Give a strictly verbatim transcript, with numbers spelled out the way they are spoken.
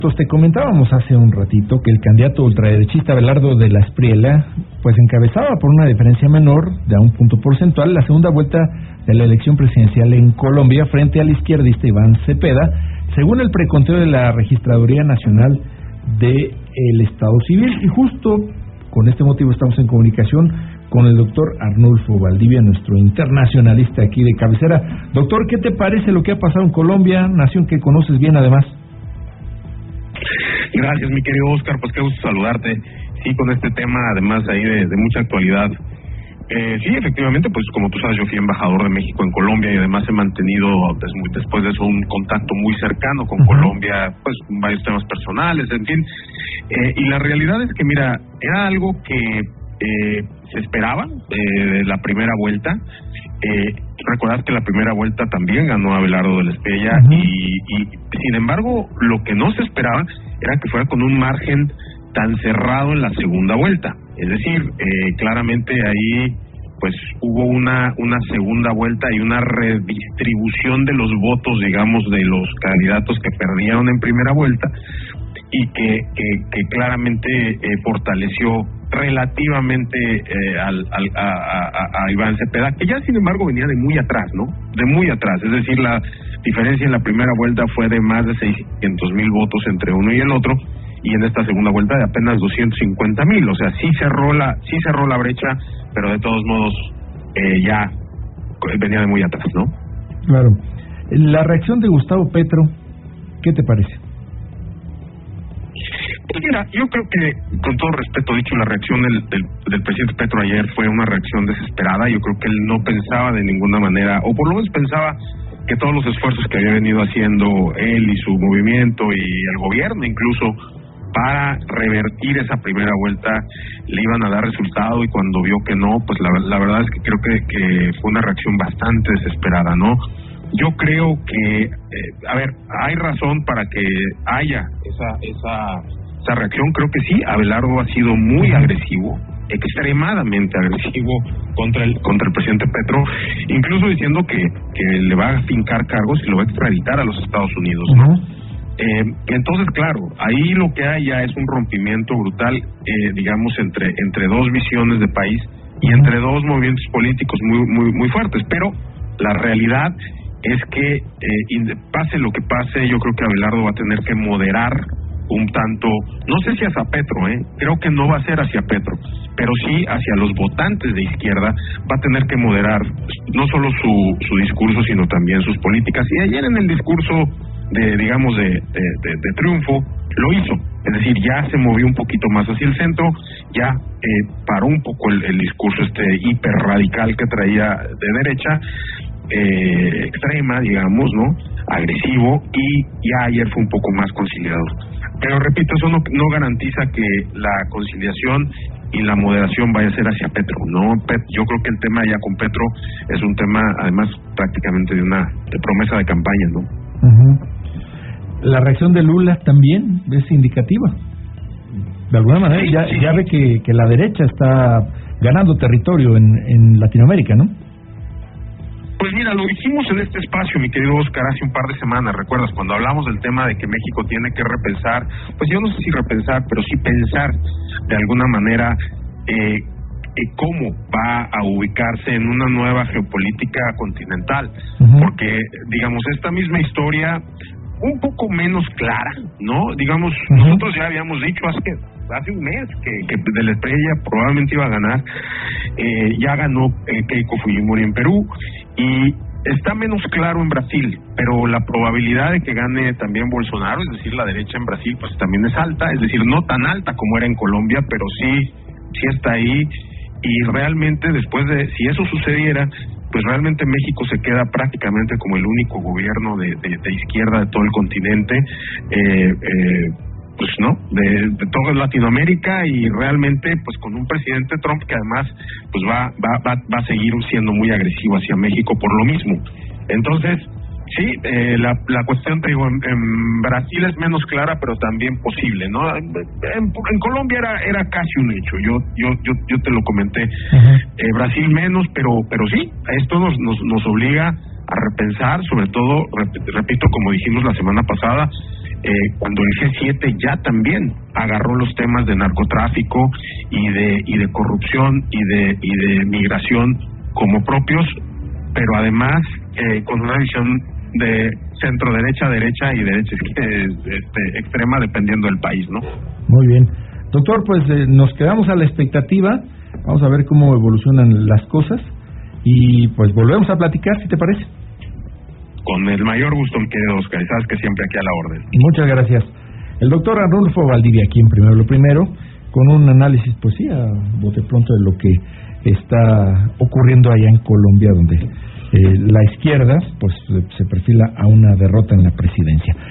Pues te comentábamos hace un ratito que el candidato ultraderechista Abelardo de la Espriella pues encabezaba por una diferencia menor de a un punto porcentual la segunda vuelta de la elección presidencial en Colombia frente al izquierdista Iván Cepeda, según el preconteo de la Registraduría Nacional del Estado Civil. Y justo con este motivo estamos en comunicación con el doctor Arnulfo Valdivia, nuestro internacionalista aquí de cabecera. Doctor, ¿qué te parece lo que ha pasado en Colombia, nación que conoces bien además? Gracias, mi querido Oscar, pues qué gusto saludarte. Sí, con este tema, además ahí de, de mucha actualidad. Eh, sí, efectivamente, pues como tú sabes, yo fui embajador de México en Colombia y además he mantenido des, después de eso un contacto muy cercano con uh-huh. Colombia, pues con varios temas personales, en fin. Eh, y la realidad es que, mira, era algo que eh, se esperaba eh, de la primera vuelta. Eh, recordad que la primera vuelta también ganó Abelardo de la Espriella uh-huh. y, y sin embargo lo que no se esperaba era que fuera con un margen tan cerrado en la segunda vuelta. Es decir, eh, claramente ahí pues hubo una una segunda vuelta y una redistribución de los votos, digamos, de los candidatos que perdieron en primera vuelta y que que, que claramente eh, fortaleció relativamente eh, al, al, a, a, a Iván Cepeda, que ya sin embargo venía de muy atrás, ¿no? De muy atrás, es decir, la diferencia en la primera vuelta fue de más de seiscientos mil votos entre uno y el otro, y en esta segunda vuelta de apenas doscientos cincuenta mil, o sea, sí cerró la sí cerró la brecha, pero de todos modos eh, ya venía de muy atrás, ¿no? Claro. La reacción de Gustavo Petro, ¿qué te parece? Pues mira, yo creo que, con todo respeto dicho, la reacción del, del, del presidente Petro ayer fue una reacción desesperada. Yo creo que él no pensaba de ninguna manera, o por lo menos pensaba que todos los esfuerzos que había venido haciendo él y su movimiento y el gobierno incluso para revertir esa primera vuelta le iban a dar resultado, y cuando vio que no, pues la, la verdad es que creo que, que fue una reacción bastante desesperada, ¿no? Yo creo que, eh, a ver, hay razón para que haya esa esa esa reacción. Creo que sí, Abelardo ha sido muy agresivo, extremadamente agresivo contra el contra el presidente Petro, incluso diciendo que que le va a fincar cargos y lo va a extraditar a los Estados Unidos, ¿no? Uh-huh. Eh, entonces, claro, ahí lo que hay ya es un rompimiento brutal, eh, digamos, entre entre dos visiones de país y entre dos movimientos políticos muy muy muy fuertes, pero la realidad es que eh, pase lo que pase, yo creo que Abelardo va a tener que moderar un tanto, no sé si hacia Petro, eh, creo que no va a ser hacia Petro, pero sí hacia los votantes de izquierda. Va a tener que moderar no solo su, su discurso, sino también sus políticas. Y ayer en el discurso de, digamos, de, de, de, de triunfo, lo hizo. Es decir, ya se movió un poquito más hacia el centro, ya eh, paró un poco el, el discurso este hiper radical que traía de derecha, eh, extrema, digamos, ¿no? Agresivo, y ya ayer fue un poco más conciliador. Pero repito, eso no, no garantiza que la conciliación y la moderación vaya a ser hacia Petro, ¿no? Pet, yo creo que el tema ya con Petro es un tema, además, prácticamente de una de promesa de campaña, ¿no? Uh-huh. La reacción de Lula también es indicativa. De alguna manera, sí, ya, sí. ya ve que, que la derecha está ganando territorio en, en Latinoamérica, ¿no? Pues mira, lo dijimos en este espacio, mi querido Oscar, hace un par de semanas, ¿recuerdas? Cuando hablamos del tema de que México tiene que repensar, pues yo no sé si repensar, pero sí pensar de alguna manera eh, eh, cómo va a ubicarse en una nueva geopolítica continental. Uh-huh. Porque, digamos, esta misma historia, un poco menos clara, ¿no? Digamos, uh-huh. nosotros ya habíamos dicho hace, hace un mes que, que de la Espriella probablemente iba a ganar, eh, ya ganó eh, Keiko Fujimori en Perú, y está menos claro en Brasil, pero la probabilidad de que gane también Bolsonaro, es decir, la derecha en Brasil, pues también es alta, es decir, no tan alta como era en Colombia, pero sí, sí está ahí, y realmente después de, si eso sucediera, pues realmente México se queda prácticamente como el único gobierno de, de, de izquierda de todo el continente, eh, eh, pues no, de, de toda Latinoamérica, y realmente pues con un presidente Trump que además pues va va va, va a seguir siendo muy agresivo hacia México por lo mismo. Entonces sí, eh, la la cuestión, te digo, en, en Brasil es menos clara, pero también posible, ¿no? En, en, en Colombia era era casi un hecho, yo yo yo yo te lo comenté. Uh-huh. eh, Brasil menos, pero pero sí, esto nos nos nos obliga a repensar, sobre todo, rep, repito, como dijimos la semana pasada, eh, cuando el G siete ya también agarró los temas de narcotráfico y de y de corrupción y de y de migración como propios, pero además eh, con una visión de centro derecha, derecha y derecha este, extrema, dependiendo del país, ¿no? Muy bien, doctor, pues eh, nos quedamos a la expectativa. Vamos a ver cómo evolucionan las cosas y pues volvemos a platicar, si te parece. Con el mayor gusto, mi querido Oscar, sabes que siempre aquí a la orden. Muchas gracias. El doctor Arnulfo Valdivia, aquí en Primero lo Primero, con un análisis, pues sí, a bote pronto de lo que está ocurriendo allá en Colombia, donde eh, la izquierda pues se perfila a una derrota en la presidencia.